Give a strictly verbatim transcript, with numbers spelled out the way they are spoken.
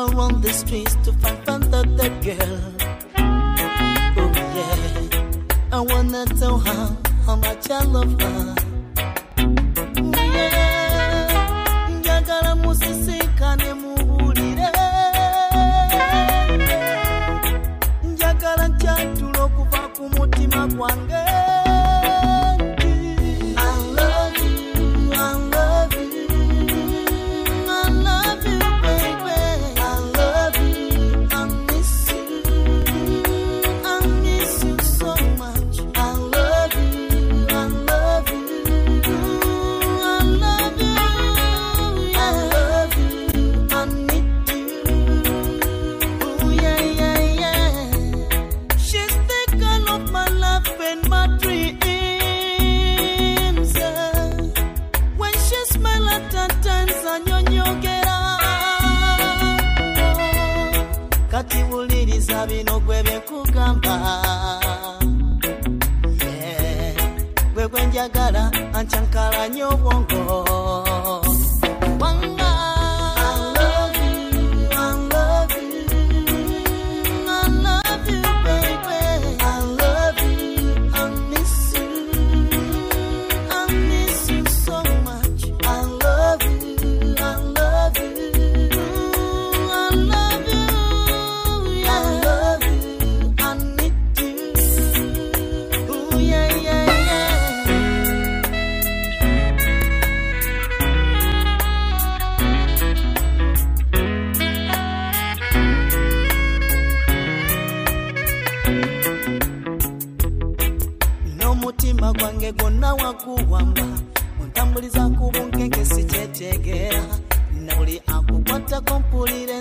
around the streets to find that girl. Oh yeah, I wanna tell her how much I love her. Yeah, njagala musisikane muhulire. Njagala nchatulo kuva ku mutima gwange. Katiwuliriza bino gwe byekugamba. Yeah, gwe gwe njagala anchankalanya obwongo. Wanga mutima gwange gonna wakuwamba, untambuliza ku bunkenke sikyetegeera, na buli akukwatako mpulira